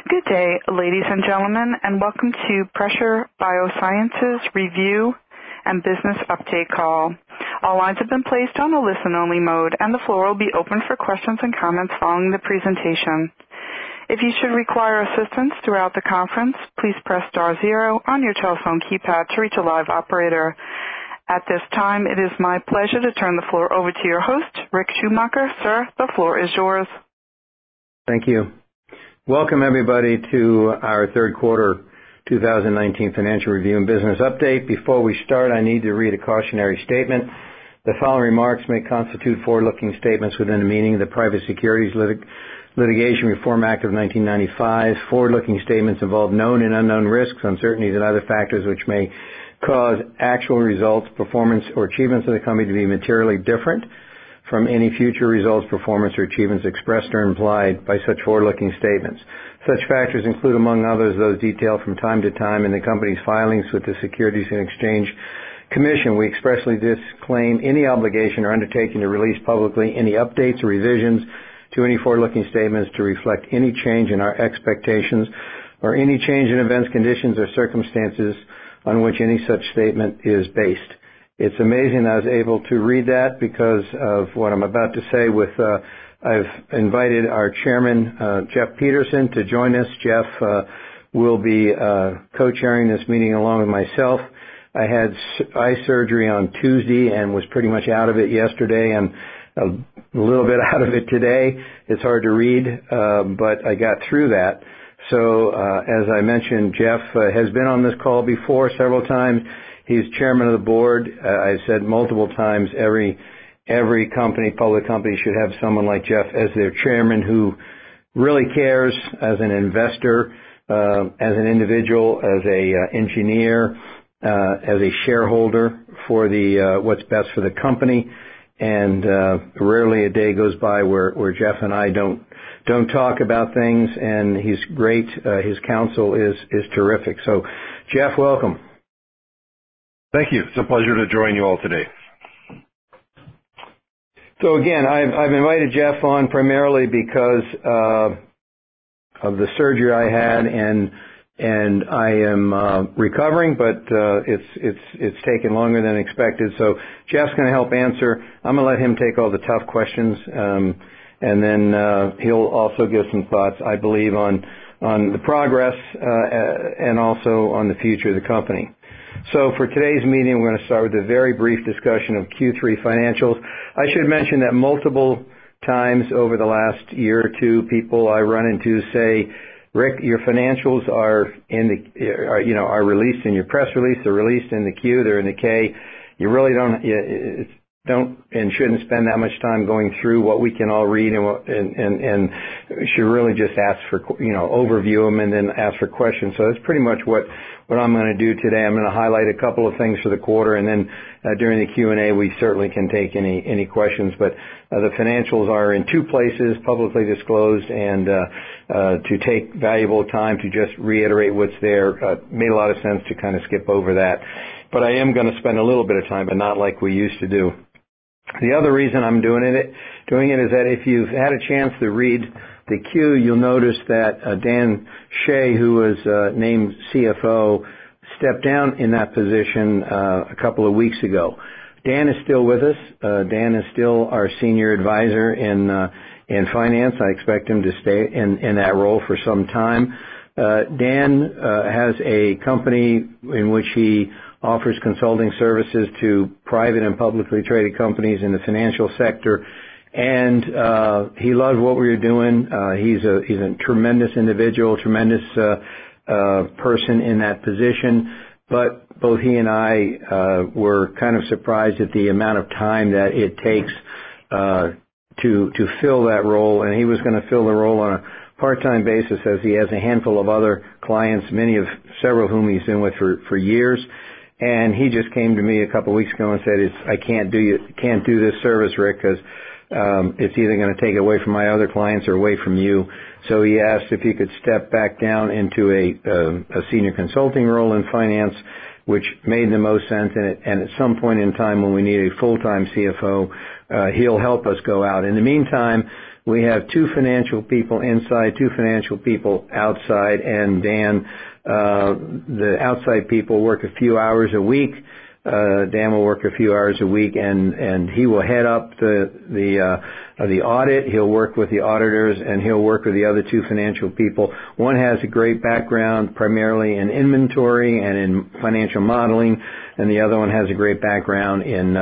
Good day, ladies and gentlemen, and welcome to Pressure BioSciences Review and Business Update Call. All lines have been placed on a listen-only mode, and the floor will be open for questions and comments following the presentation. If you should require assistance throughout the conference, please press *0 on your telephone keypad to reach a live operator. At this time, it is my pleasure to turn the floor over to your host, Rick Schumacher. Sir, the floor is yours. Thank you. Welcome, everybody, to our third quarter 2019 financial review and business update. Before we start, I need to read a cautionary statement. The following remarks may constitute forward-looking statements within the meaning of the Private Securities Litigation Reform Act of 1995. Forward-looking statements involve known and unknown risks, uncertainties, and other factors which may cause actual results, performance, or achievements of the company to be materially different from any future results, performance, or achievements expressed or implied by such forward-looking statements. Such factors include, among others, those detailed from time to time in the company's filings with the Securities and Exchange Commission. We expressly disclaim any obligation or undertaking to release publicly any updates or revisions to any forward-looking statements to reflect any change in our expectations or any change in events, conditions, or circumstances on which any such statement is based. It's amazing I was able to read that because of what I'm about to say. I've invited our chairman, Jeff Peterson, to join us. Jeff will be co-chairing this meeting along with myself. I had eye surgery on Tuesday and was pretty much out of it yesterday and a little bit out of it today. It's hard to read, but I got through that. So as I mentioned, Jeff has been on this call before several times. He's chairman of the board. I've said multiple times every company, public company, should have someone like Jeff as their chairman who really cares as an investor, as an individual, as a engineer, as a shareholder for the what's best for the company. And rarely a day goes by where Jeff and I don't talk about things, and he's great. His counsel is terrific. So, Jeff, welcome. Thank you. It's a pleasure to join you all today. So again, I've invited Jeff on primarily because of the surgery I had, and I am recovering, but it's taken longer than expected. So Jeff's going to help answer. I'm going to let him take all the tough questions, and then he'll also give some thoughts, I believe, on the progress and also on the future of the company. So for today's meeting, we're going to start with a very brief discussion of Q3 financials. I should mention that multiple times over the last year or two, people I run into say, Rick, your financials are released in your press release, they're released in the Q, they're in the K. You really don't and shouldn't spend that much time going through what we can all read and should really just ask for, overview them and then ask for questions. So that's pretty much what I'm going to do today. I'm going to highlight a couple of things for the quarter, and then during the Q&A we certainly can take any questions. But the financials are in two places, publicly disclosed, and to take valuable time to just reiterate what's there made a lot of sense to kind of skip over that. But I am going to spend a little bit of time, but not like we used to do. The other reason I'm doing it is that if you've had a chance to read the Q, you'll notice that Dan Shea, who was named CFO, stepped down in that position a couple of weeks ago. Dan is still with us. Dan is still our senior advisor in finance. I expect him to stay in that role for some time. Dan has a company in which he offers consulting services to private and publicly traded companies in the financial sector, and he loved what we were doing. He's a tremendous individual, tremendous person in that position, but both he and I were kind of surprised at the amount of time that it takes to fill that role, and he was going to fill the role on a part-time basis as he has a handful of other clients, several of whom he's been with for years. And he just came to me a couple of weeks ago and said, I can't do this service, Rick, because it's either going to take away from my other clients or away from you. So he asked if he could step back down into a senior consulting role in finance, which made the most sense. And at some point in time when we need a full-time CFO, he'll help us go out. In the meantime, we have two financial people inside, two financial people outside, and Dan, the outside people work a few hours a week. Dan will work a few hours a week, and he will head up the audit. He'll work with the auditors, and he'll work with the other two financial people. One has a great background primarily in inventory and in financial modeling, and the other one has a great background in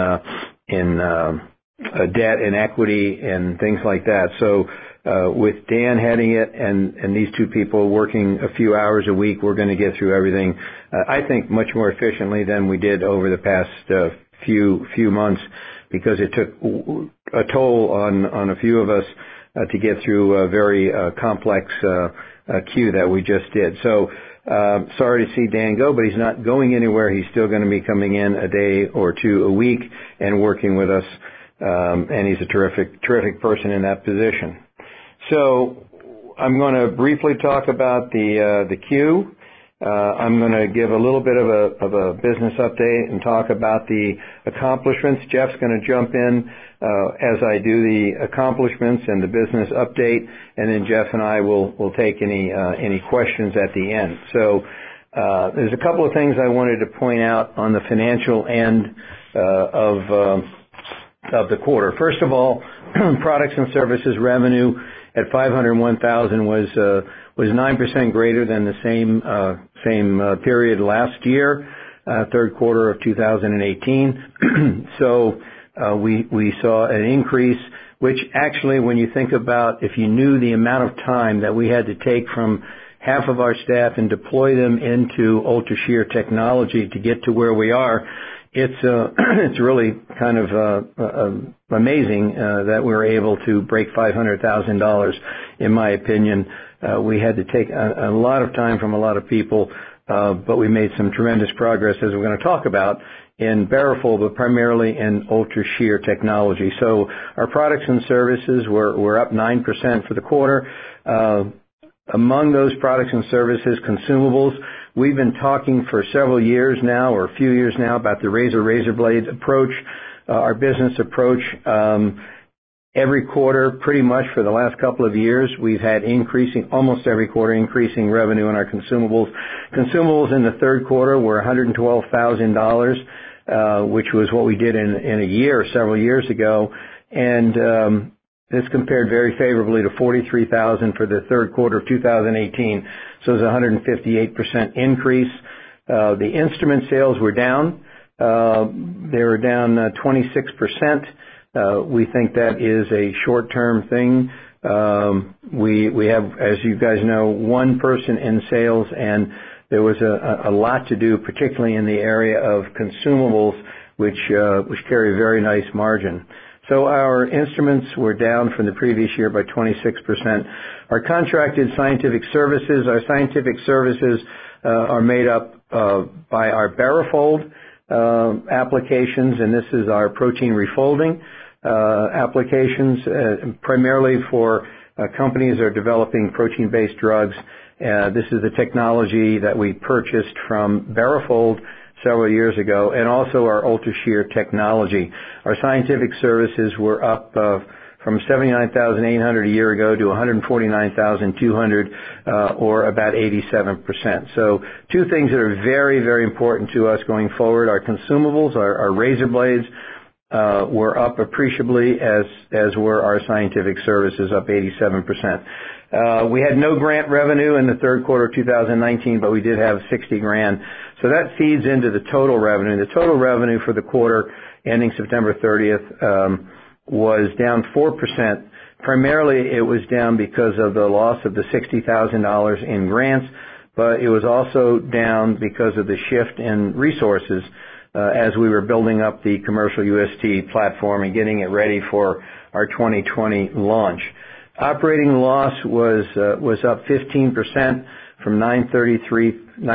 debt and equity and things like that. So with Dan heading it and these two people working a few hours a week, we're going to get through everything, I think, much more efficiently than we did over the past few months, because it took a toll on a few of us to get through a very complex queue that we just did. So sorry to see Dan go, but he's not going anywhere. He's still going to be coming in a day or two a week and working with us, and he's a terrific person in that position. So I'm going to briefly talk about the queue. I'm going to give a little bit of a business update and talk about the accomplishments. Jeff's going to jump in as I do the accomplishments and the business update, and then Jeff and I will take any questions at the end. So there's a couple of things I wanted to point out on the financial end of the quarter. First of all, products and services revenue at $501,000 was 9% greater than the same period last year, third quarter of 2018. So we saw an increase, which actually, when you think about, if you knew the amount of time that we had to take from half of our staff and deploy them into UltraShear technology to get to where we are, it's really kind of amazing that we were able to break $500,000. In my opinion, we had to take a lot of time from a lot of people, but we made some tremendous progress, as we're going to talk about, in BaroFold, but primarily in UltraShear technology. So our products and services were up 9% for the quarter. Among those products and services, consumables, we've been talking for several years now, or a few years now, about the razor blade approach, our business approach. Every quarter, pretty much for the last couple of years, we've had almost every quarter, increasing revenue in our consumables. Consumables in the third quarter were $112,000, which was what we did in a year, several years ago. And this compared very favorably to $43,000 for the third quarter of 2018. So it was a 158% increase. The instrument sales were down. They were down 26%. We think that is a short-term thing. We have, as you guys know, one person in sales, and there was a lot to do, particularly in the area of consumables, which carry a very nice margin. So our instruments were down from the previous year by 26%. Our contracted scientific services are made up by our BaroFold applications, and this is our protein refolding applications, primarily for companies that are developing protein-based drugs. This is the technology that we purchased from BaroFold several years ago, and also our UltraShear technology. Our scientific services were up from $79,800 a year ago to $149,200, or about 87%. So two things that are very, very important to us going forward. Our consumables, our razor blades, were up appreciably, as were our scientific services, up 87%. We had no grant revenue in the third quarter of 2019, but we did have $60,000. So that feeds into the total revenue. The total revenue for the quarter ending September 30th was down 4%. Primarily, it was down because of the loss of the $60,000 in grants, but it was also down because of the shift in resources as we were building up the commercial UST platform and getting it ready for our 2020 launch. Operating loss was up 15% from $933,000 to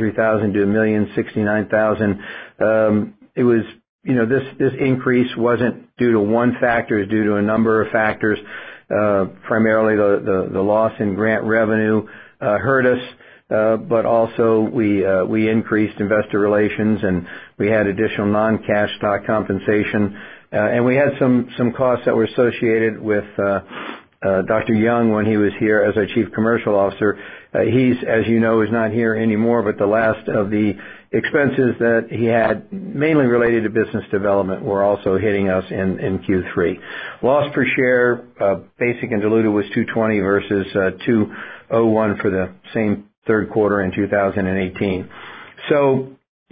$1,069,000. It was, this increase wasn't due to one factor; it's due to a number of factors. Primarily, the loss in grant revenue hurt us, but also we increased investor relations, and we had additional non-cash stock compensation, and we had some costs that were associated with Dr. Young when he was here as our Chief Commercial Officer. He's, as you know, is not here anymore, but the last of the expenses that he had, mainly related to business development, were also hitting us in Q3. Loss per share, basic and diluted, was $2.20 versus $2.01 for the same third quarter in 2018. So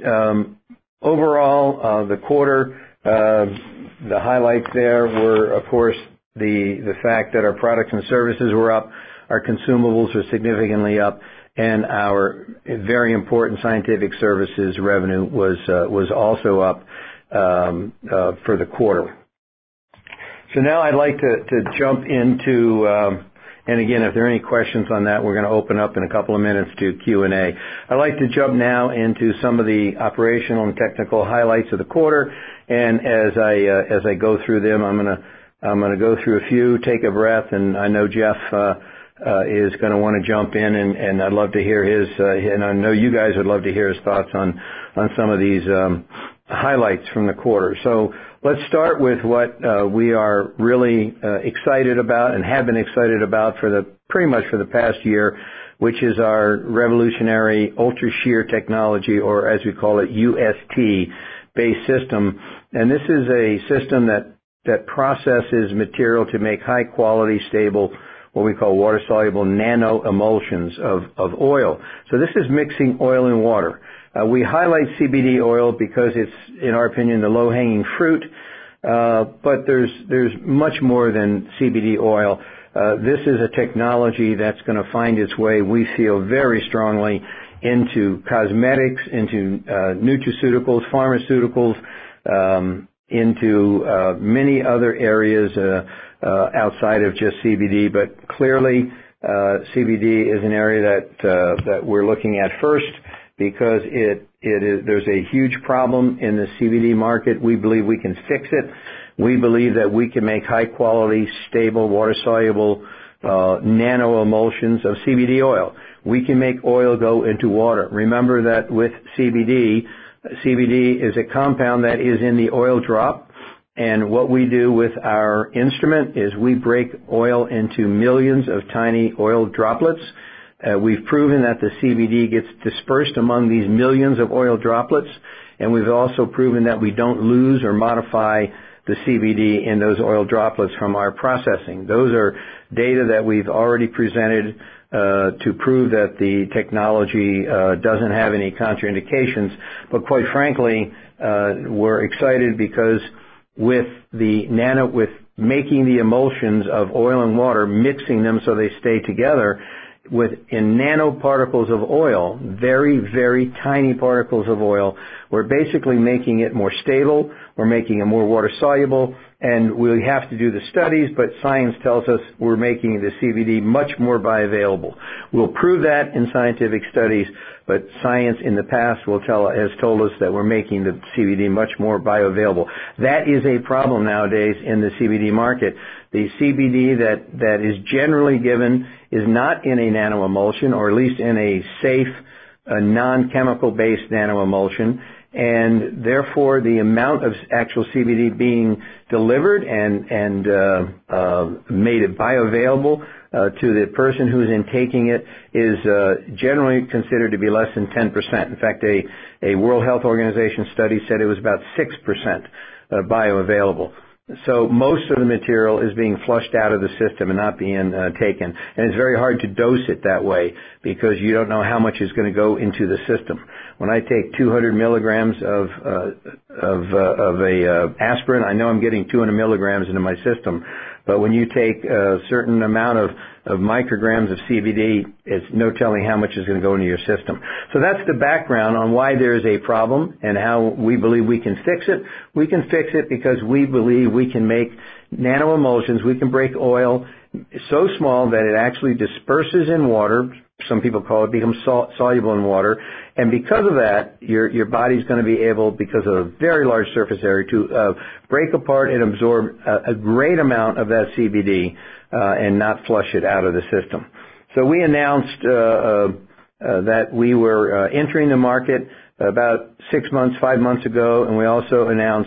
overall, the quarter, the highlights there were, of course, the fact that our products and services were up, our consumables were significantly up, and our very important scientific services revenue was also up for the quarter. So now I'd like to jump into, and again, if there are any questions on that, we're going to open up in a couple of minutes to Q&A. I'd like to jump now into some of the operational and technical highlights of the quarter, and as I go through them, I'm going to go through a few, take a breath, and I know Jeff is going to want to jump in, and I'd love to hear his, and I know you guys would love to hear his thoughts on some of these highlights from the quarter. So let's start with what we are really excited about and have been excited about pretty much for the past year, which is our revolutionary ultra shear technology, or as we call it, UST-based system. And this is a system that processes material to make high quality, stable, what we call water-soluble nano-emulsions of oil. So this is mixing oil and water. We highlight CBD oil because it's, in our opinion, the low-hanging fruit, but there's much more than CBD oil. This is a technology that's going to find its way, we feel very strongly, into cosmetics, into nutraceuticals, pharmaceuticals, into many other areas outside of just CBD, but clearly CBD is an area that we're looking at first because there's a huge problem in the CBD market. We believe we can fix it. We believe that we can make high quality, stable, water-soluble nano-emulsions of CBD oil. We can make oil go into water. Remember that with CBD is a compound that is in the oil drop. And what we do with our instrument is we break oil into millions of tiny oil droplets. We've proven that the CBD gets dispersed among these millions of oil droplets, and we've also proven that we don't lose or modify the CBD in those oil droplets from our processing. Those are data that we've already presented to prove that the technology doesn't have any contraindications. But quite frankly, we're excited because with making the emulsions of oil and water, mixing them so they stay together in nanoparticles of oil, very, very tiny particles of oil, we're basically making it more stable, we're making it more water soluble, and we have to do the studies, but science tells us we're making the CBD much more bioavailable. We'll prove that in scientific studies, but science in the past has told us that we're making the CBD much more bioavailable. That is a problem nowadays in the CBD market. The CBD that is generally given is not in a nanoemulsion, or at least in a safe, non-chemical based nanoemulsion, and therefore the amount of actual CBD being delivered and made it bioavailable to the person who's intaking it is generally considered to be less than 10%. In fact, a World Health Organization study said it was about 6% bioavailable. So most of the material is being flushed out of the system and not being taken. And it's very hard to dose it that way because you don't know how much is going to go into the system. When I take 200 milligrams of aspirin, I know I'm getting 200 milligrams into my system. But when you take a certain amount of micrograms of CBD, it's no telling how much is going to go into your system. So that's the background on why there is a problem and how we believe we can fix it. We can fix it because we believe we can make nanoemulsions. We can break oil so small that it actually disperses in water. Some people call it becomes soluble in water. And because of that, your body's going to be able, because of a very large surface area, to break apart and absorb a great amount of that CBD and not flush it out of the system. So we announced that we were entering the market about 5 months ago, and we also announced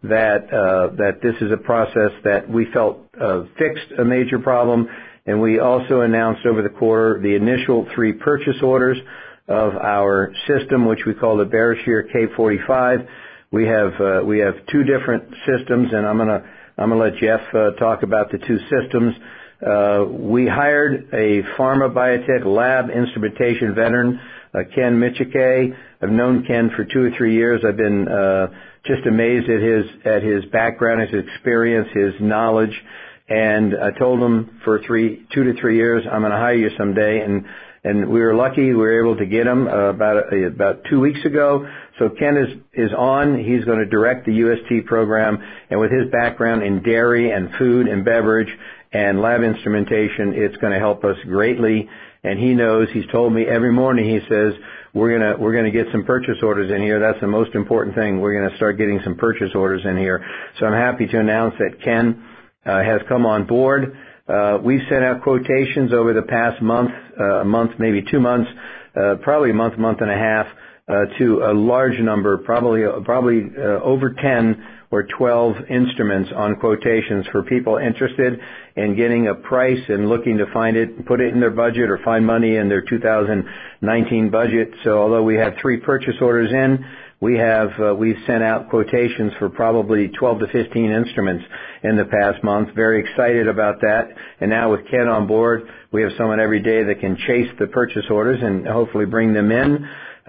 that this is a process that we felt fixed a major problem, and we also announced over the quarter the initial 3 purchase orders of our system, which we call the BaroShear K45. We have 2 different systems, and I'm gonna let Jeff talk about the 2 systems. We hired a pharma biotech lab instrumentation veteran, Ken Michike. I've known Ken for 2 or 3 years. I've been just amazed at his background, his experience, his knowledge. And I told him for 2 to 3 years, I'm going to hire you someday. And we were lucky we were able to get him about 2 weeks ago. So Ken is on. He's going to direct the UST program. And with his background in dairy and food and beverage and lab instrumentation, it's going to help us greatly. And he knows, he's told me every morning, he says, we're going to get some purchase orders in here. That's the most important thing. We're going to start getting some purchase orders in here. So I'm happy to announce that Ken has come on board. We've sent out quotations over the past month, maybe 2 months, probably a month and a half, to a large number, probably over 10 or 12 instruments on quotations for people interested in getting a price and looking to find it, put it in their budget or find money in their 2019 budget. So although we have 3 purchase orders in, we've sent out quotations for probably 12 to 15 instruments in the past month. Very excited about that. And now with Ken on board, we have someone every day that can chase the purchase orders and hopefully bring them in.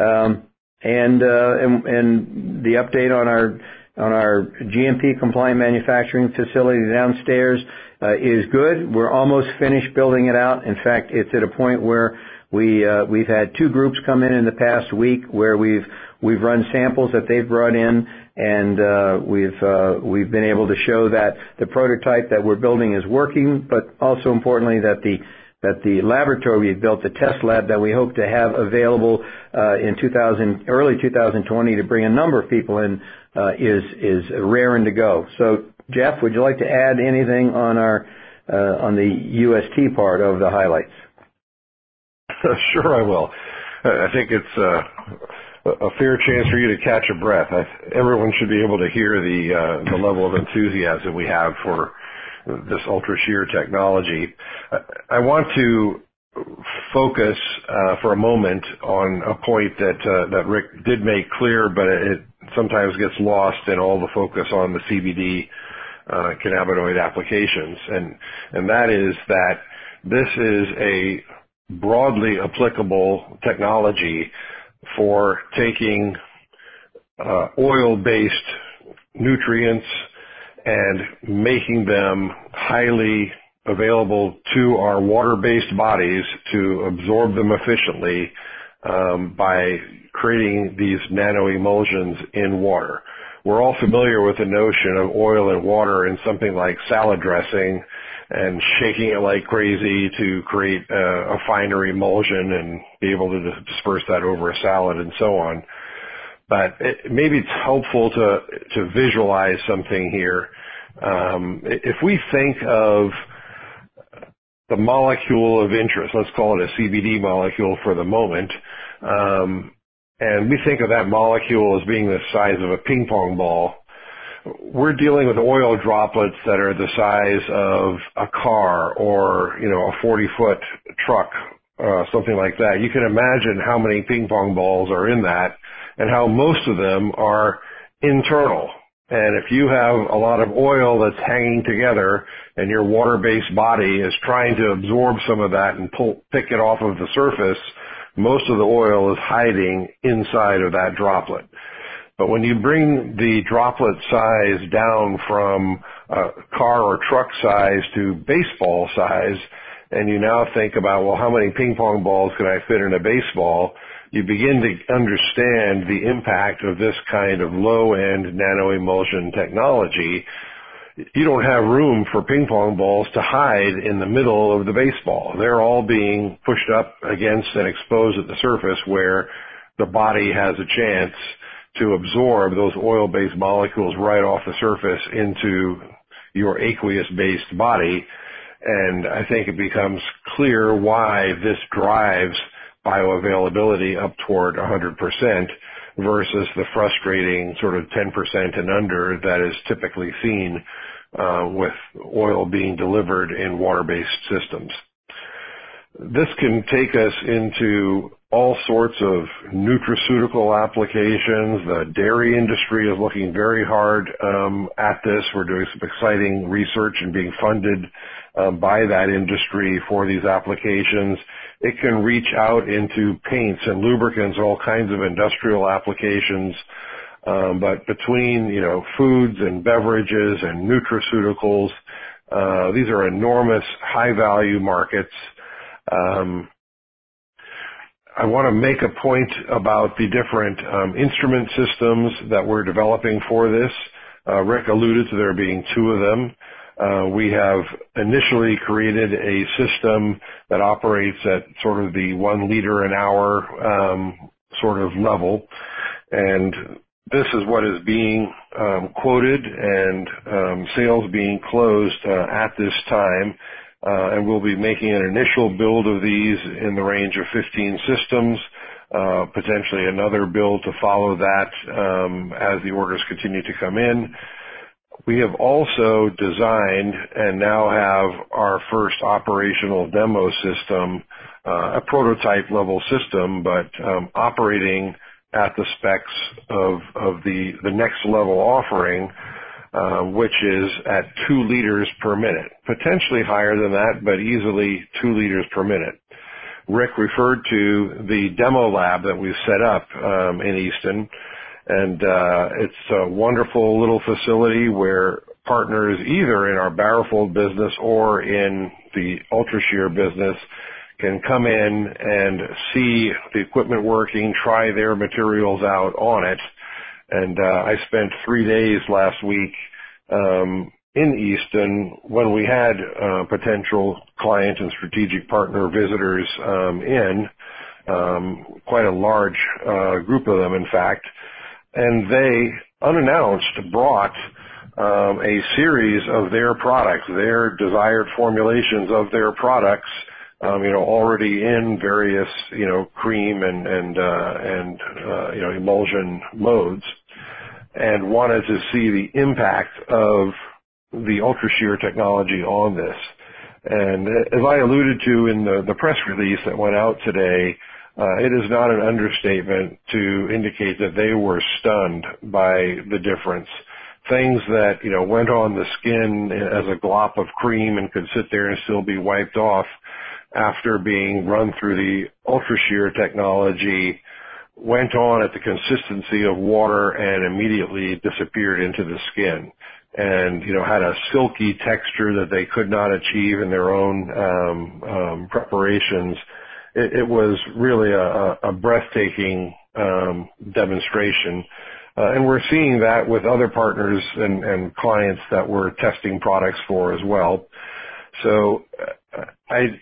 And the update on our GMP compliant manufacturing facility downstairs is good. We're almost finished building it out. In fact, it's at a point where we've had 2 groups come in the past week where we've run samples that they've brought in, and we've been able to show that the prototype that we're building is working, but also importantly that the laboratory we've built, the test lab that we hope to have available in early 2020 to bring a number of people in is raring to go. So, Jeff, would you like to add anything on the UST part of the highlights? Sure, I will. I think it's a fair chance for you to catch a breath. Everyone should be able to hear the level of enthusiasm we have for this UltraShear technology. I want to focus for a moment on a point that Rick did make clear, but it sometimes gets lost in all the focus on the CBD cannabinoid applications, and that is that this is a broadly applicable technology for taking oil-based nutrients and making them highly available to our water-based bodies to absorb them efficiently by creating these nanoemulsions in water. We're all familiar with the notion of oil and water in something like salad dressing and shaking it like crazy to create a finer emulsion and be able to disperse that over a salad and so on. But maybe it's helpful to visualize something here. If we think of the molecule of interest, let's call it a CBD molecule for the moment, and we think of that molecule as being the size of a ping pong ball, we're dealing with oil droplets that are the size of a car or, a 40-foot truck, something like that. You can imagine how many ping pong balls are in that and how most of them are internal. And if you have a lot of oil that's hanging together and your water-based body is trying to absorb some of that and pick it off of the surface, most of the oil is hiding inside of that droplet. But when you bring the droplet size down from car or truck size to baseball size, and you now think about, well, how many ping pong balls can I fit in a baseball? You begin to understand the impact of this kind of low-end nanoemulsion technology. You don't have room for ping pong balls to hide in the middle of the baseball. They're all being pushed up against and exposed at the surface where the body has a chance to absorb those oil-based molecules right off the surface into your aqueous-based body. And I think it becomes clear why this drives bioavailability up toward 100%. versus the frustrating sort of 10% and under that is typically seen with oil being delivered in water-based systems. This can take us into all sorts of nutraceutical applications. The dairy industry is looking very hard at this. We're doing some exciting research and being funded by that industry for these applications. It can reach out into paints and lubricants, all kinds of industrial applications. But between, foods and beverages and nutraceuticals, these are enormous high-value markets. I want to make a point about the different instrument systems that we're developing for this. Rick alluded to there being two of them. We have initially created a system that operates at sort of the 1 liter an hour sort of level, and this is what is being quoted and sales being closed at this time. And we'll be making an initial build of these in the range of 15 systems, potentially another build to follow that as the orders continue to come in. We have also designed and now have our first operational demo system, a prototype level system, but operating at the specs of the next level offering, which is at 2 liters per minute, potentially higher than that, but easily 2 liters per minute. Rick referred to the demo lab that we've set up in Easton, and it's a wonderful little facility where partners either in our Barrowfold business or in the UltraShear business can come in and see the equipment working, try their materials out on it. And I spent 3 days last week in Easton when we had potential client and strategic partner visitors in, quite a large group of them, in fact. And they, unannounced, brought a series of their products, their desired formulations of their products, already in various, cream and emulsion modes, and wanted to see the impact of the UltraShear technology on this. And as I alluded to in the press release that went out today, it is not an understatement to indicate that they were stunned by the difference. Things that, went on the skin as a glop of cream and could sit there and still be wiped off after being run through the UltraShear technology went on at the consistency of water and immediately disappeared into the skin, and had a silky texture that they could not achieve in their own preparations. It was really a breathtaking demonstration, and we're seeing that with other partners and clients that we're testing products for as well. So I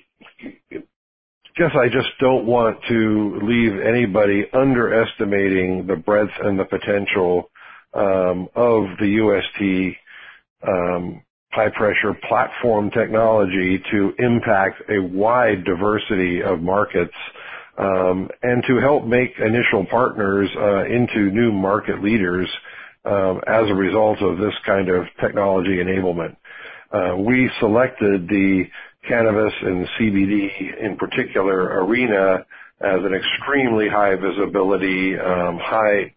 guess I just don't want to leave anybody underestimating the breadth and the potential of the UST high-pressure platform technology to impact a wide diversity of markets and to help make initial partners into new market leaders as a result of this kind of technology enablement. We selected the cannabis and CBD in particular arena as an extremely high visibility, high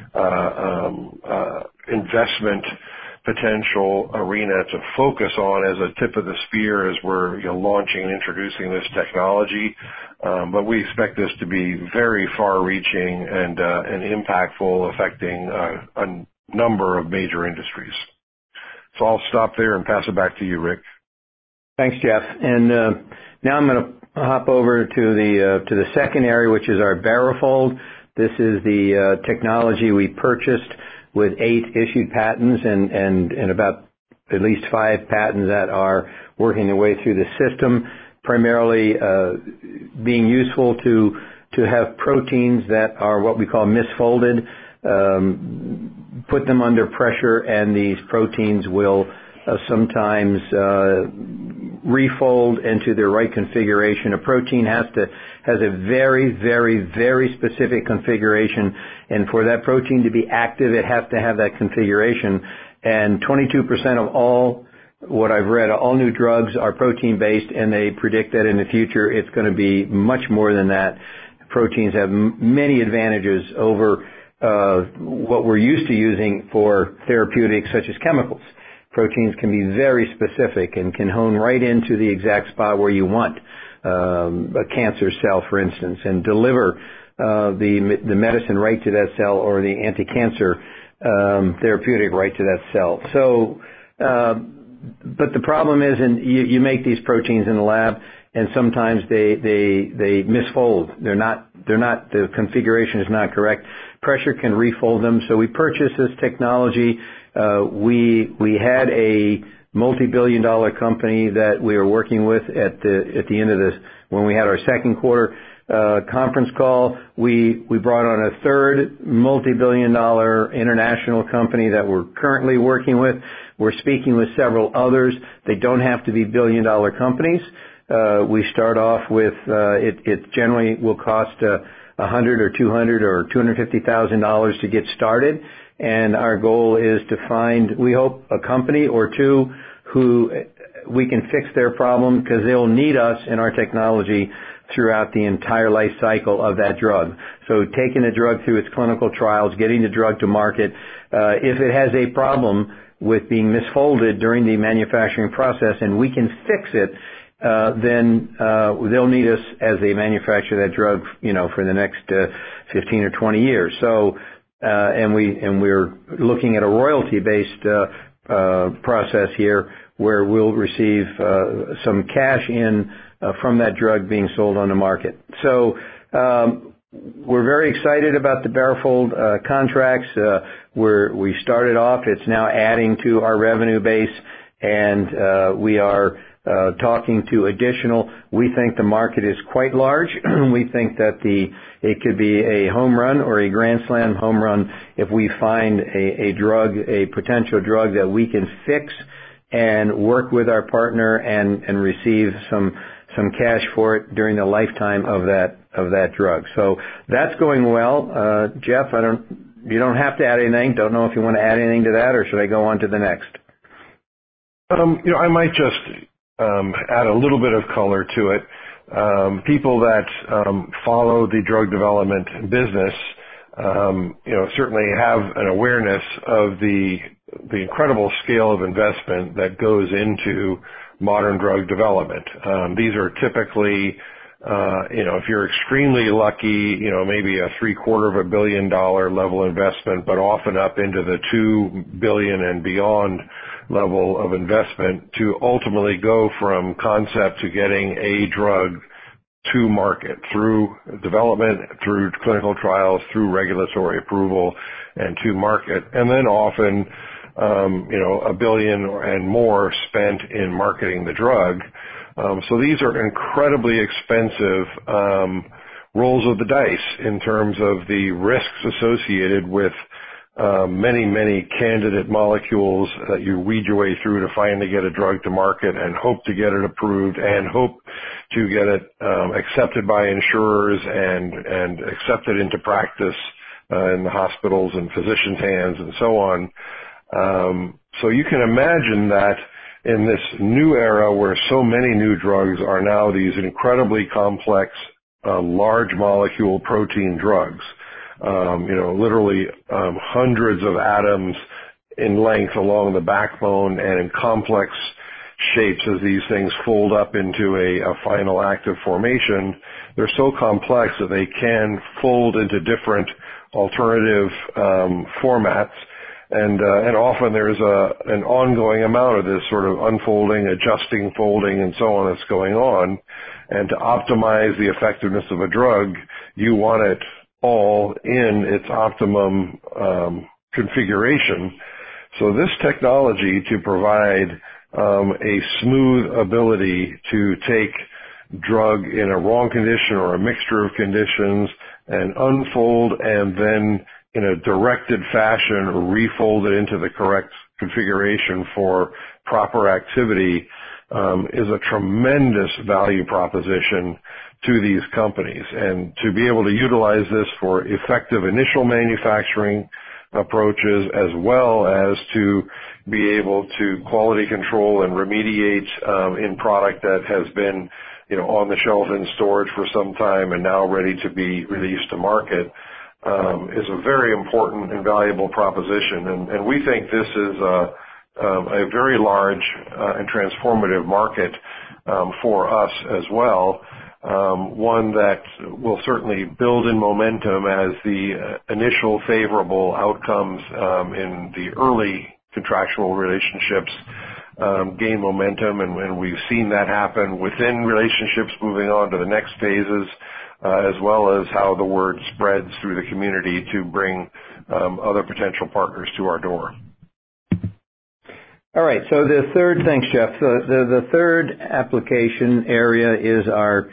investment potential arena to focus on as a tip of the spear as we're launching and introducing this technology. But we expect this to be very far-reaching and impactful, affecting a number of major industries. So I'll stop there and pass it back to you, Rick. Thanks, Jeff. And now I'm going to hop over to the second area, which is our Barrowfold. This is the technology we purchased with 8 issued patents and about at least 5 patents that are working their way through the system, primarily being useful to have proteins that are what we call misfolded, put them under pressure, and these proteins will sometimes refold into the right configuration. A protein has a very, very, very specific configuration, and for that protein to be active, it has to have that configuration. And 22% of all, what I've read, all new drugs are protein-based, and they predict that in the future it's going to be much more than that. Proteins have many advantages over what we're used to using for therapeutics such as chemicals. Proteins can be very specific and can hone right into the exact spot where you want a cancer cell, for instance, and deliver the medicine right to that cell, or the anti-cancer therapeutic right to that cell. So, but the problem is, you make these proteins in the lab, and sometimes they misfold. The configuration is not correct. Pressure can refold them. So we purchased this technology. We had a multi-billion-dollar company that we were working with at the end of this, when we had our second quarter conference call. We brought on a third multi-billion-dollar international company that we're currently working with. We're speaking with several others. They don't have to be billion-dollar companies. We start off with it generally will cost $100 or $200 or $250,000 to get started, and our goal is to find, we hope, a company or two who we can fix their problem, because they'll need us and our technology throughout the entire life cycle of that drug. So taking the drug through its clinical trials, getting the drug to market, if it has a problem with being misfolded during the manufacturing process and we can fix it, then they'll need us as a manufacturer of that drug, for the next 15 or 20 years. So, and we're looking at a royalty-based process here, where we'll receive some cash in from that drug being sold on the market. So we're very excited about the BaroFold contracts. We started off. It's now adding to our revenue base, and we are talking to additional. We think the market is quite large. We think that it could be a home run or a grand slam home run if we find a potential drug that we can fix and work with our partner and receive some cash for it during the lifetime of that drug. So that's going well. Jeff, you don't have to add anything. Don't know if you want to add anything to that, or should I go on to the next? I might just add a little bit of color to it. People that follow the drug development business, certainly have an awareness of the incredible scale of investment that goes into modern drug development. These are typically, if you're extremely lucky, maybe a $750 million level investment, but often up into the $2 billion and beyond level of investment to ultimately go from concept to getting a drug to market through development, through clinical trials, through regulatory approval, and to market. And then often, $1 billion and more spent in marketing the drug. So these are incredibly expensive rolls of the dice in terms of the risks associated with many, many candidate molecules that you weed your way through to finally get a drug to market and hope to get it approved and hope to get it accepted by insurers and accepted into practice in the hospitals and physicians' hands and so on. So you can imagine that in this new era where so many new drugs are now these incredibly complex, large molecule protein drugs, literally hundreds of atoms in length along the backbone and in complex shapes as these things fold up into a final active formation. They're so complex that they can fold into different alternative formats. And often there's an ongoing amount of this sort of unfolding, adjusting, folding, and so on that's going on. And to optimize the effectiveness of a drug, you want it all in its optimum configuration. So this technology to provide a smooth ability to take drug in a wrong condition or a mixture of conditions and unfold and then in a directed fashion refold it into the correct configuration for proper activity is a tremendous value proposition to these companies. And to be able to utilize this for effective initial manufacturing approaches, as well as to be able to quality control and remediate in product that has been on the shelf in storage for some time and now ready to be released to market, is a very important and valuable proposition. And we think this is a very large and transformative market for us as well, one that will certainly build in momentum as the initial favorable outcomes in the early contractual relationships gain momentum, and we've seen that happen within relationships moving on to the next phases, as well as how the word spreads through the community to bring other potential partners to our door. All right. So thanks, Jeff. The third application area is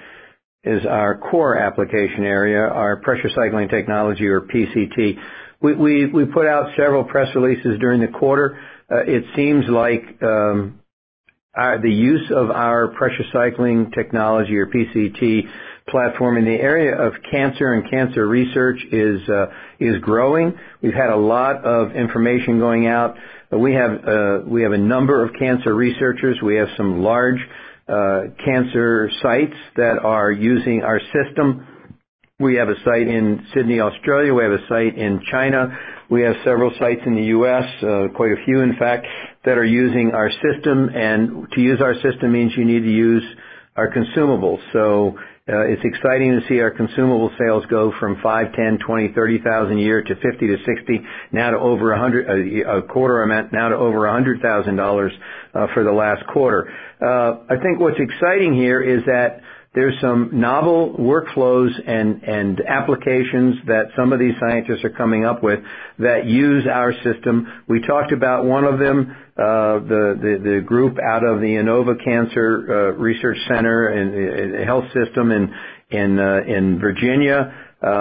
our core application area, our pressure cycling technology, or PCT. We put out several press releases during the quarter. It seems like the use of our pressure cycling technology, or PCT platform, in the area of cancer and cancer research is growing. We've had a lot of information going out. We have a number of cancer researchers. We have some large cancer sites that are using our system. We have a site in Sydney, Australia. We have a site in China. We have several sites in the U.S., quite a few, in fact, that are using our system. And to use our system means you need to use our consumables. So it's exciting to see our consumable sales go from 5, 10, 20, 30,000 a year to 50 to 60, now to over 100, a quarter amount, now to over $100,000 for the last quarter. I think what's exciting here is that there's some novel workflows and applications that some of these scientists are coming up with that use our system. We talked about one of them, the group out of the Inova Cancer Research Center and Health System in Virginia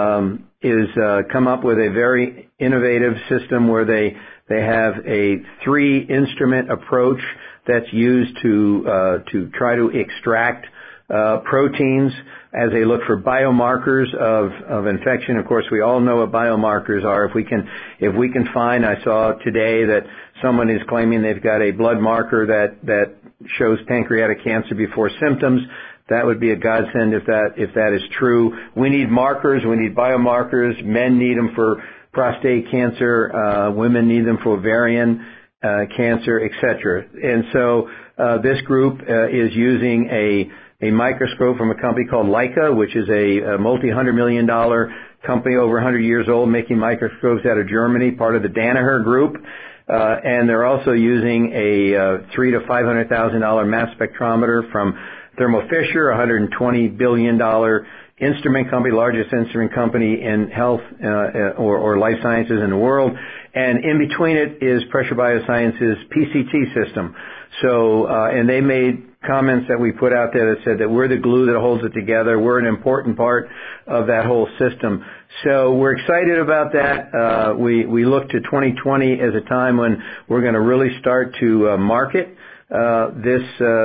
is come up with a very innovative system where they have a 3-instrument approach that's used to try to extract proteins as they look for biomarkers of infection. Of course, we all know what biomarkers are. If we can find, I saw today that someone is claiming they've got a blood marker that shows pancreatic cancer before symptoms. That would be a godsend if that is true. We need markers. We need biomarkers. Men need them for prostate cancer. Women need them for ovarian cancer, etc. And so this group is using a microscope from a company called Leica, which is a multi-$100-million company, over 100 years old, making microscopes out of Germany, part of the Danaher Group. And they're also using a $300,000 to $500,000 mass spectrometer from Thermo Fisher, a $120 billion instrument company, largest instrument company in health or life sciences in the world. And in between it is Pressure Biosciences' PCT system. So, and they made comments that we put out there that said that we're the glue that holds it together. We're an important part of that whole system. So we're excited about that. We look to 2020 as a time when we're going to really start to market this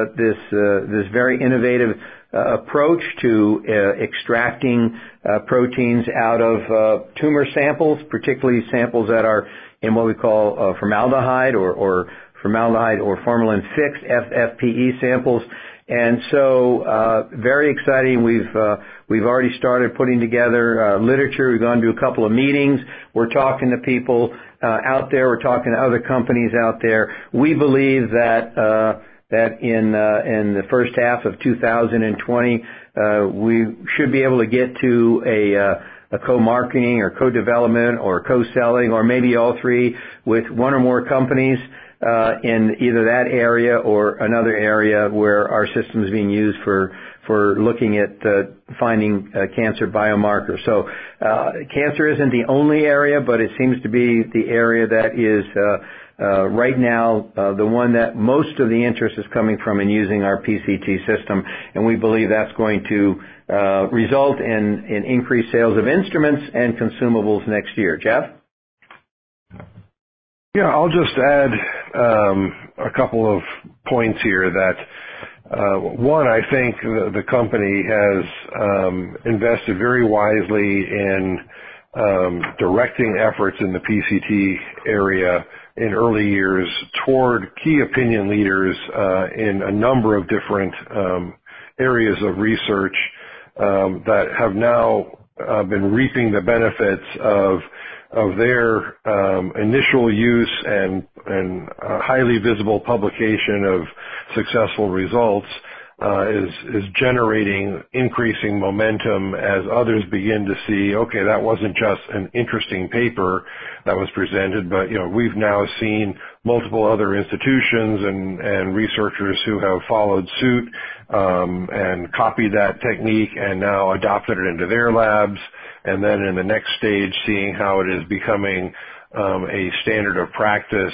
very innovative approach to extracting proteins out of tumor samples, particularly samples that are in what we call formaldehyde or formalin-fixed FFPE samples. And so very exciting. We've already started putting together literature. We've gone to a couple of meetings. We're talking to people out there. We're talking to other companies out there. We believe that in the first half of 2020 we should be able to get to a co-marketing or co-development or co-selling, or maybe all three, with one or more companies in either that area or another area where our system is being used for looking at finding cancer biomarkers. So cancer isn't the only area, but it seems to be the area that is right now the one that most of the interest is coming from in using our PCT system, and we believe that's going to result in increased sales of instruments and consumables next year. Jeff? Yeah, I'll just add a couple of points here that One, I think the company has invested very wisely in directing efforts in the PCT area in early years toward key opinion leaders in a number of different areas of research that have now been reaping the benefits of their initial use and highly visible publication of successful results is generating increasing momentum as others begin to see, okay, that wasn't just an interesting paper that was presented, but we've now seen multiple other institutions and researchers who have followed suit and copied that technique and now adopted it into their labs, and then in the next stage seeing how it is becoming a standard of practice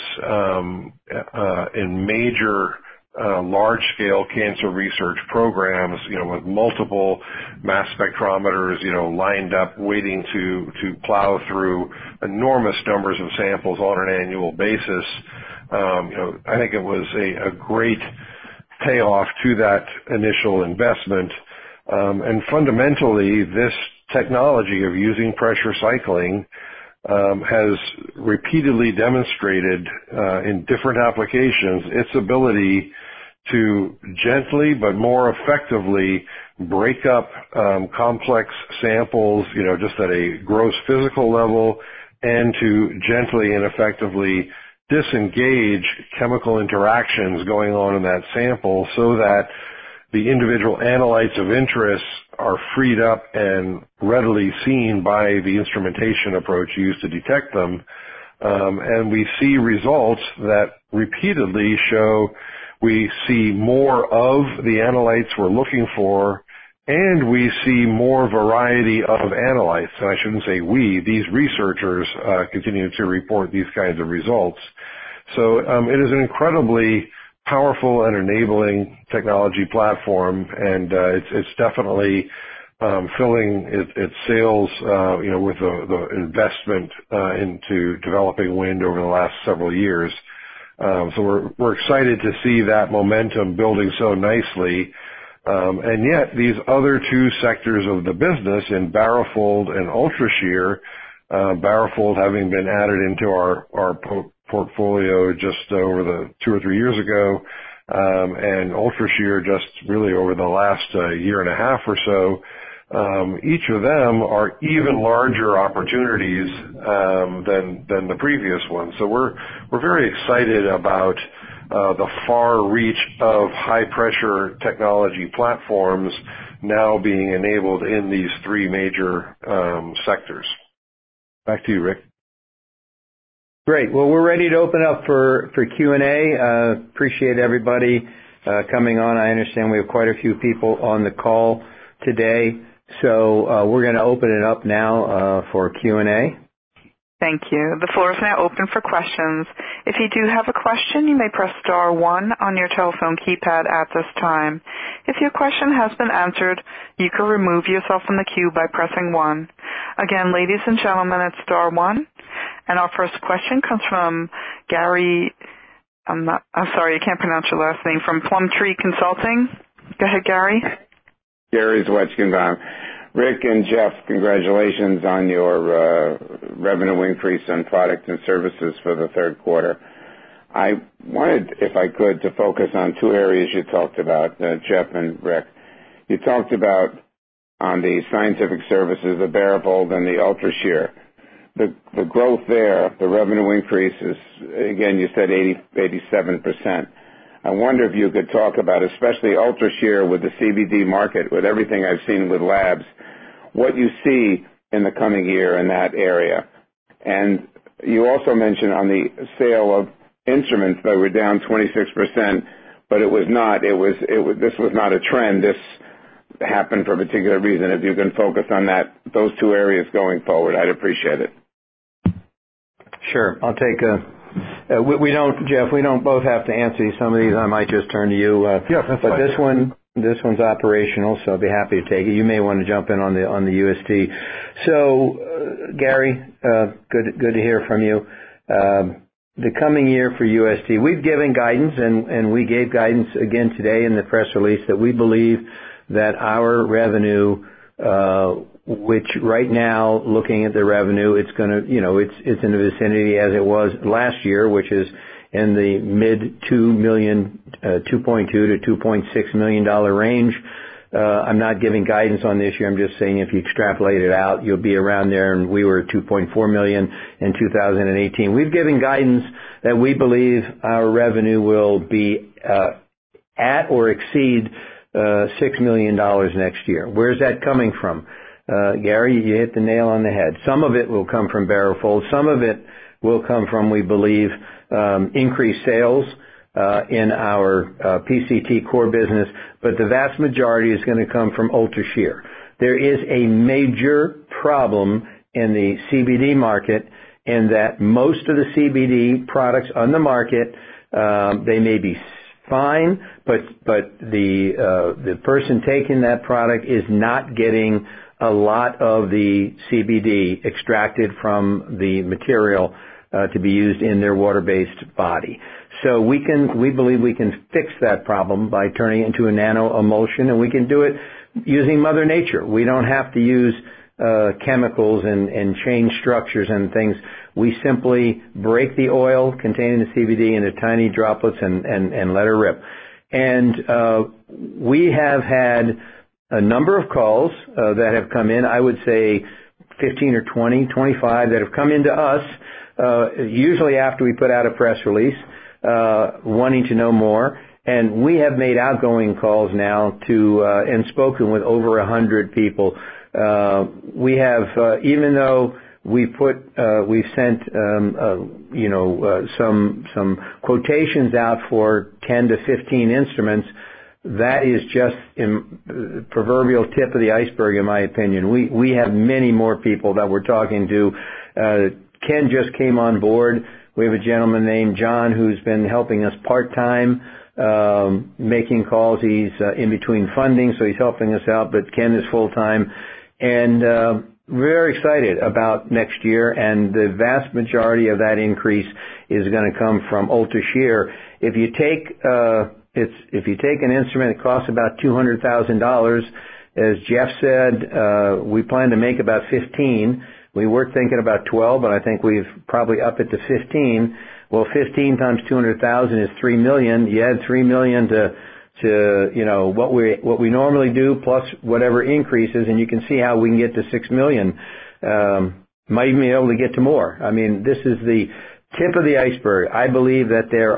in major large-scale cancer research programs, with multiple mass spectrometers, lined up waiting to plow through enormous numbers of samples on an annual basis. I think it was a great payoff to that initial investment. And fundamentally, this technology of using pressure cycling has repeatedly demonstrated in different applications its ability to gently but more effectively break up complex samples, just at a gross physical level, and to gently and effectively disengage chemical interactions going on in that sample so that the individual analytes of interest are freed up and readily seen by the instrumentation approach used to detect them. And we see results that repeatedly show we see more of the analytes we're looking for, and we see more variety of analytes. And I shouldn't say we, these researchers continue to report these kinds of results. So it is an incredibly powerful and enabling technology platform, and it's definitely filling its sails, with the investment into developing wind over the last several years. So we're excited to see that momentum building so nicely. And yet these other two sectors of the business in BaroFold and UltraShear, BaroFold having been added into our portfolio just over the 2 or 3 years ago, and UltraShear just really over the last year and a half or so. Each of them are even larger opportunities than the previous one. So we're very excited about the far reach of high pressure technology platforms now being enabled in these three major sectors. Back to you, Rick. Great. Well, we're ready to open up for Q&A. Appreciate everybody coming on. I understand we have quite a few people on the call today. So we're going to open it up now for Q&A. Thank you. The floor is now open for questions. If you do have a question, you may press star 1 on your telephone keypad at this time. If your question has been answered, you can remove yourself from the queue by pressing 1. Again, ladies and gentlemen, it's star 1. And our first question comes from Gary, I'm sorry, I can't pronounce your last name, from Plumtree Consulting. Go ahead, Gary. Gary Zwetchkenbaum. Rick and Jeff, congratulations on your revenue increase on product and services for the third quarter. I wanted, if I could, to focus on two areas you talked about, Jeff and Rick. You talked about on the scientific services, the BaroFold and the UltraShear. The growth there, the revenue increase is, again, you said 87%. I wonder if you could talk about, especially UltraShear with the CBD market, with everything I've seen with labs, what you see in the coming year in that area. And you also mentioned on the sale of instruments that were down 26%, but it was not. This was not a trend. This happened for a particular reason. If you can focus on those two areas going forward, I'd appreciate it. Sure. I'll take we don't, Jeff, we don't both have to answer some of these. I might just turn to you. Yeah, that's fine. This one's operational, so I'll be happy to take it. You may want to jump in on the UST. So, Gary, good to hear from you. the coming year for UST, we've given guidance, and we gave guidance again today in the press release that we believe that our revenue, which right now, looking at the revenue, it's going to, it's in the vicinity as it was last year, which is in the mid $2.2 to $2.6 million range. I'm not giving guidance on this year. I'm just saying if you extrapolate it out, you'll be around there, and we were at $2.4 million in 2018. We've given guidance that we believe our revenue will be at or exceed $6 million next year. Where's that coming from? Gary, you hit the nail on the head. Some of it will come from BaroFold. Some of it will come from, we believe, increased sales in our PCT core business, but the vast majority is going to come from UltraShear. There is a major problem in the CBD market in that most of the CBD products on the market, they may be fine, but the person taking that product is not getting a lot of the CBD extracted from the material to be used in their water-based body. So we believe we can fix that problem by turning it into a nano emulsion, and we can do it using Mother Nature. We don't have to use chemicals and change structures and things. We simply break the oil containing the CBD into tiny droplets and let her rip. And we have had a number of calls that have come in, I would say 15 or 20, 25 that have come into us, usually after we put out a press release, wanting to know more. And we have made outgoing calls now and spoken with over 100 people. We have, even though we've sent, some quotations out for 10 to 15 instruments, that is just the proverbial tip of the iceberg, in my opinion. We have many more people that we're talking to. Ken just came on board. We have a gentleman named John who's been helping us part-time, making calls. He's in between funding, so he's helping us out, but Ken is full-time. And very excited about next year, and the vast majority of that increase is going to come from UltraShear. If you take an instrument that costs about $200,000, as Jeff said, we plan to make about 15. We were thinking about 12, but I think we've probably up it to 15. Well, 15 times 200,000 is $3 million. You add $3 million to what we normally do plus whatever increases, and you can see how we can get to $6 million. Might even be able to get to more. I mean, this is the tip of the iceberg. I believe that there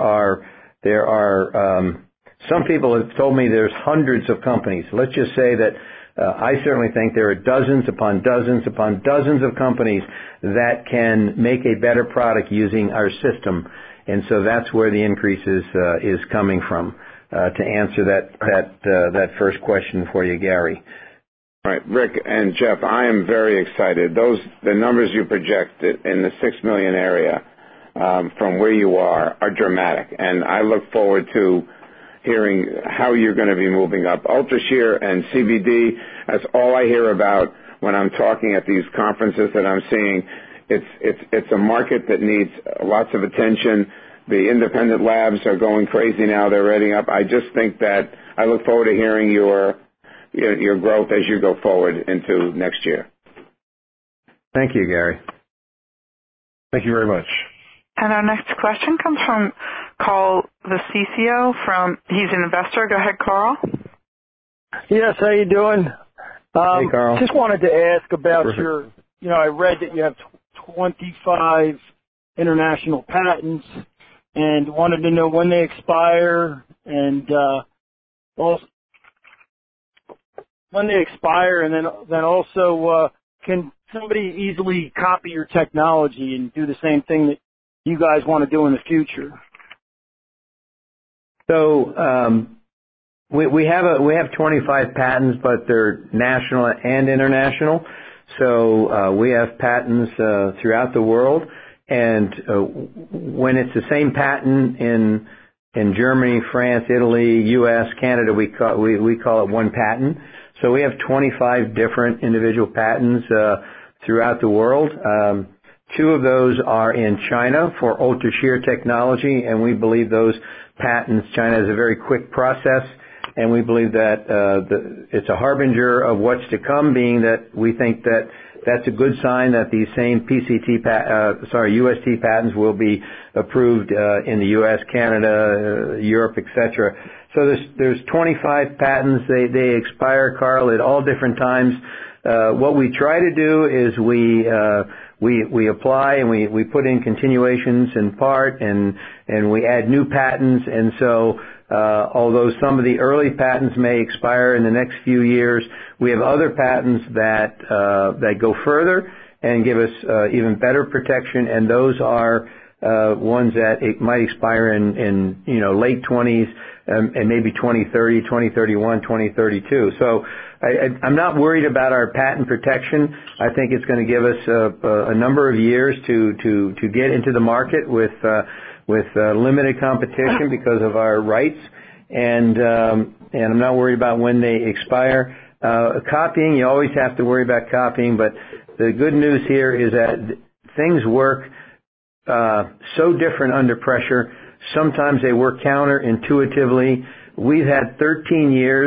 are some people have told me there's hundreds of companies. Let's just say that I certainly think there are dozens upon dozens upon dozens of companies that can make a better product using our system. And so that's where the increase is coming from, to answer that first question for you, Gary. All right, Rick and Jeff, I am very excited. The numbers you projected in the 6 million area from where you are dramatic, and I look forward to hearing how you're going to be moving up. UltraShear and CBD, that's all I hear about when I'm talking at these conferences that I'm seeing. It's a market that needs lots of attention. The independent labs are going crazy now. They're reading up. I just think that I look forward to hearing your growth as you go forward into next year. Thank you, Gary. Thank you very much. And our next question comes from Carl Vicicio he's an investor. Go ahead, Carl. Yes, how you doing? Hey, Carl. Just wanted to ask about I read that you have 25 international patents and wanted to know when they expire and also when they expire, and then also can somebody easily copy your technology and do the same thing that you guys want to do in the future? So we have 25 patents, but they're national and international. So we have patents throughout the world, and when it's the same patent in Germany, France, Italy, U.S., Canada, we call it one patent. So we have 25 different individual patents throughout the world. 2 of those are in China for ultra-shear technology, and we believe those patents, China has a very quick process, and we believe that it's a harbinger of what's to come, being that we think that that's a good sign that these same UST patents will be approved in the U.S., Canada, Europe, etc. So there's 25 patents. They expire, Carl, at all different times. What we try to do is we apply and we put in continuations in part, and we add new patents. And so although some of the early patents may expire in the next few years, we have other patents that go further and give us even better protection, and those are ones that it might expire in late 20s and maybe 2030, 2031, 2032. So I'm not worried about our patent protection. I think it's going to give us a number of years to get into the market with limited competition because of our rights, and I'm not worried about when they expire. Copying, you always have to worry about copying, but the good news here is that things work so different under pressure. Sometimes they work counterintuitively. We've had 13 years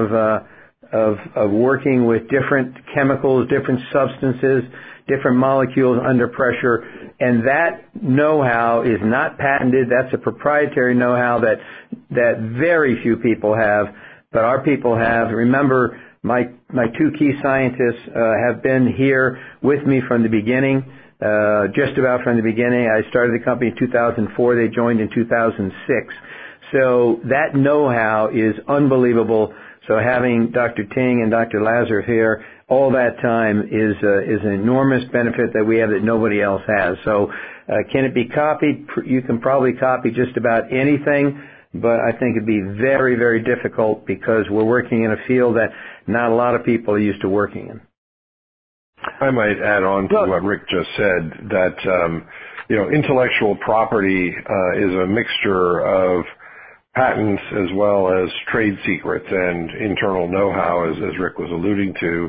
of working with different chemicals, different substances, different molecules under pressure, and that know-how is not patented. That's a proprietary know-how that very few people have, but our people have. Remember, my 2 key scientists have been here with me from the beginning, just about from the beginning. I started the company in 2004. They joined in 2006. So that know-how is unbelievable. So having Dr. Ting and Dr. Lazar here all that time is an enormous benefit that we have that nobody else has. So can it be copied? You can probably copy just about anything, but I think it'd be very, very difficult because we're working in a field that not a lot of people are used to working in. I might add on to what Rick just said that intellectual property is a mixture of patents as well as trade secrets and internal know-how, as Rick was alluding to,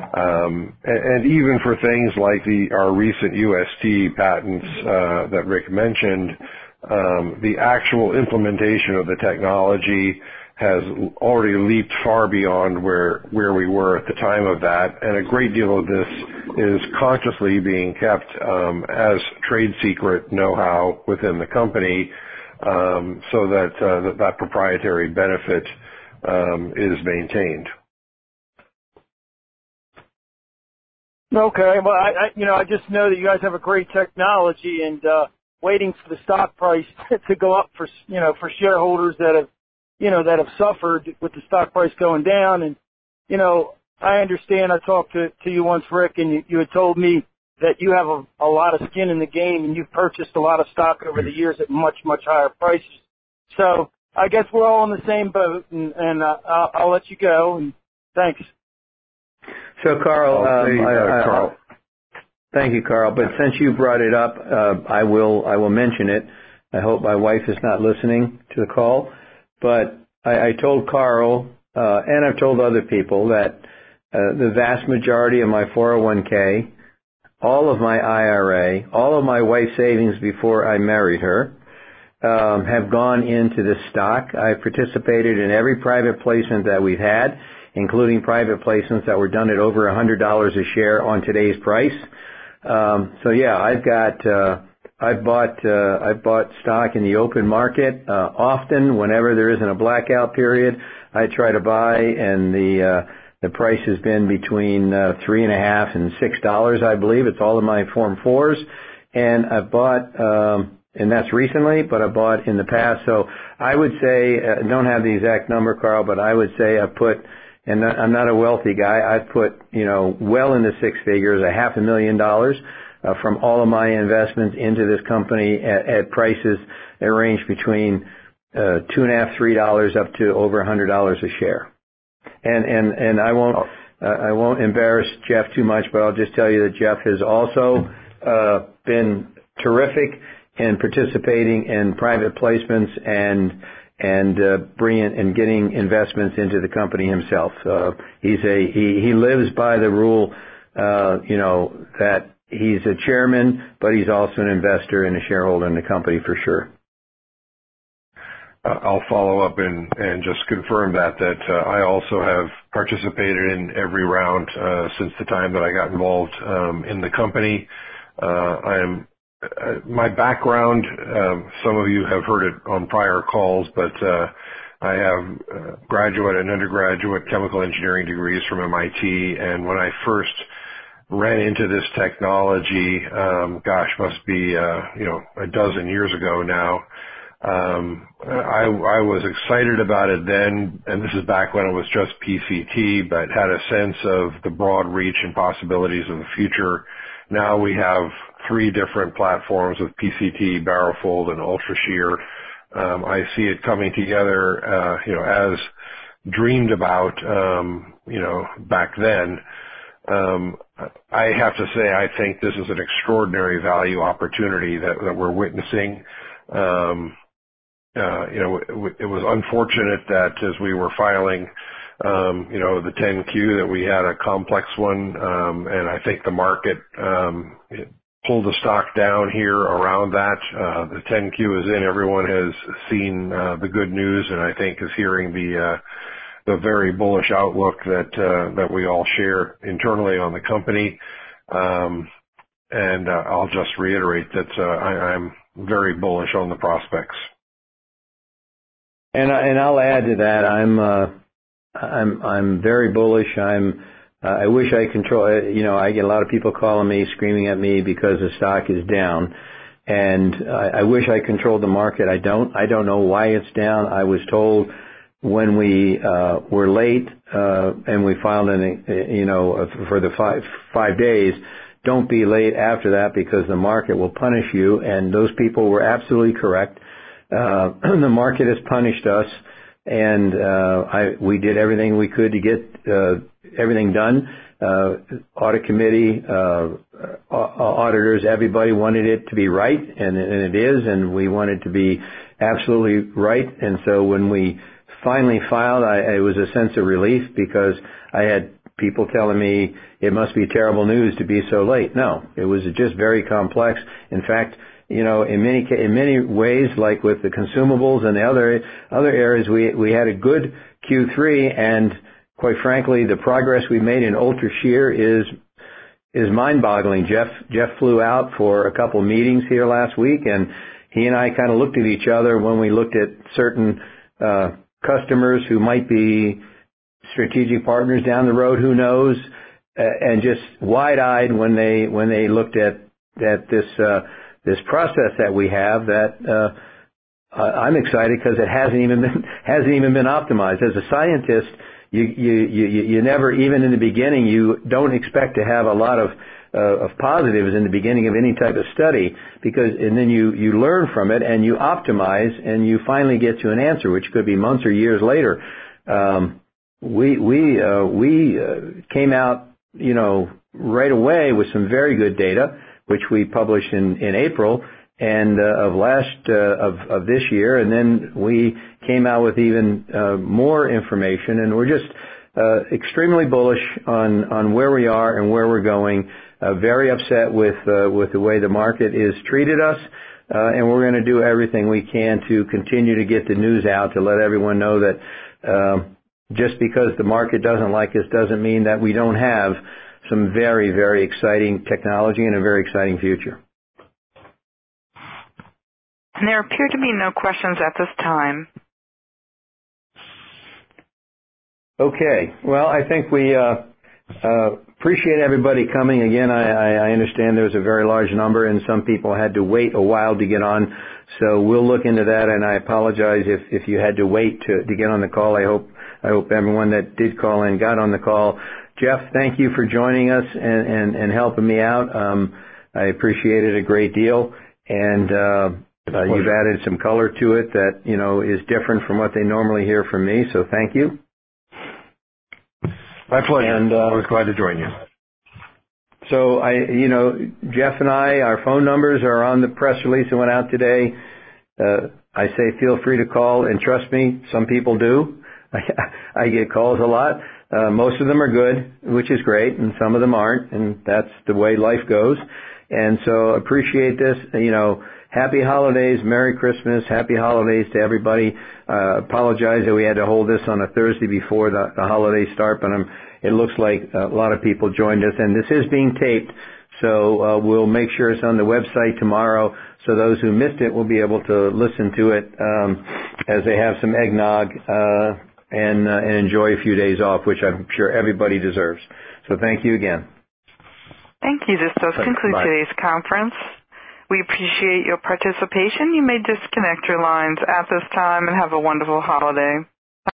and even for things like our recent UST patents that Rick mentioned, the actual implementation of the technology has already leaped far beyond where we were at the time of that, and a great deal of this is consciously being kept as trade secret know-how within the company, so that proprietary benefit is maintained. Okay, well, I just know that you guys have a great technology, and waiting for the stock price to go up for shareholders that have suffered with the stock price going down. And I understand. I talked to you once, Rick, and you had told me that you have a lot of skin in the game, and you've purchased a lot of stock over the years at much, much higher prices. So I guess we're all in the same boat, and I'll let you go, and thanks. So, Carl, thank you, Carl. But since you brought it up, I will mention it. I hope my wife is not listening to the call. But I told Carl, and I've told other people, that the vast majority of my 401k, all of my IRA, all of my wife's savings before I married her, have gone into this stock. I participated in every private placement that we've had, including private placements that were done at over $100 a share on today's price. So yeah, I've bought stock in the open market often. Whenever there isn't a blackout period, I try to buy, and the price has been between $3.50 and $6, I believe. It's all in my Form 4s, and I've bought, and that's recently, but I bought in the past. So I would say, I don't have the exact number, Carl, but I would say I put, and I'm not a wealthy guy, I've put, well into 6 figures, $500,000 from all of my investments into this company at prices that range between $2.50, $3 up to over $100 a share. And I won't embarrass Jeff too much, but I'll just tell you that Jeff has also been terrific in participating in private placements and bringing and getting investments into the company himself. He lives by the rule, that he's a chairman, but he's also an investor and a shareholder in the company for sure. I'll follow up and just confirm that I also have participated in every round since the time that I got involved in the company. My background, some of you have heard it on prior calls, but I have graduate and undergraduate chemical engineering degrees from MIT, and when I first ran into this technology, must be a dozen years ago now. I was excited about it then, and this is back when it was just PCT, but had a sense of the broad reach and possibilities of the future. Now we have 3 different platforms with PCT, BaroFold, and UltraShear. I see it coming together, as dreamed about, back then. I have to say, I think this is an extraordinary value opportunity that we're witnessing. It was unfortunate that as we were filing, the 10Q, that we had a complex one, and I think the market pulled the stock down here around that. The 10Q is in. Everyone has seen the good news, and I think is hearing the very bullish outlook that we all share internally on the company. And I'll just reiterate that I'm very bullish on the prospects. And I'll add to that. I'm very bullish. I wish I control. I get a lot of people calling me, screaming at me because the stock is down, and I wish I controlled the market. I don't. I don't know why it's down. I was told when we were late and we filed for the 5 days, don't be late after that because the market will punish you. And those people were absolutely correct. The market has punished us, and we did everything we could to get everything done. Audit committee, auditors, everybody wanted it to be right, and it is, and we wanted to be absolutely right. And so when we finally filed, it was a sense of relief because I had people telling me it must be terrible news to be so late. No, it was just very complex. In fact, in many ways, like with the consumables and the other areas, we had a good Q3, and quite frankly, the progress we made in UltraShear is mind-boggling. Jeff flew out for a couple meetings here last week, and he and I kind of looked at each other when we looked at certain customers who might be strategic partners down the road, who knows, and just wide-eyed when they looked at this process that we have. That I'm excited because it hasn't even been optimized. As a scientist, you never, even in the beginning, you don't expect to have a lot of positives in the beginning of any type of study, and then you learn from it and you optimize and you finally get to an answer, which could be months or years later. We came out, right away with some very good data, which we published in April and of this year, and then we came out with even more information, and we're just extremely bullish on where we are and where we're going. Very upset with the way the market has treated us, and we're going to do everything we can to continue to get the news out to let everyone know that just because the market doesn't like us doesn't mean that we don't have some very, very exciting technology and a very exciting future. And there appear to be no questions at this time. Okay. Well, I think we appreciate everybody coming. Again, I understand there was a very large number, and some people had to wait a while to get on. So we'll look into that, and I apologize if you had to wait to get on the call. I hope everyone that did call in got on the call. Jeff, thank you for joining us and helping me out. I appreciate it a great deal, and you've added some color to it that is different from what they normally hear from me. So thank you. My pleasure. And I was glad to join you. So Jeff and our phone numbers are on the press release that went out today. I say feel free to call, and trust me, some people do. I get calls a lot. Most of them are good, which is great, and some of them aren't, and that's the way life goes. And so appreciate this. Happy holidays, Merry Christmas, Happy Holidays to everybody. Apologize that we had to hold this on a Thursday before the holidays start, but it looks like a lot of people joined us, and this is being taped, so we'll make sure it's on the website tomorrow, so those who missed it will be able to listen to it as they have some eggnog and enjoy a few days off, which I'm sure everybody deserves. So thank you again. Thank you. This does conclude today's conference. We appreciate your participation. You may disconnect your lines at this time and have a wonderful holiday.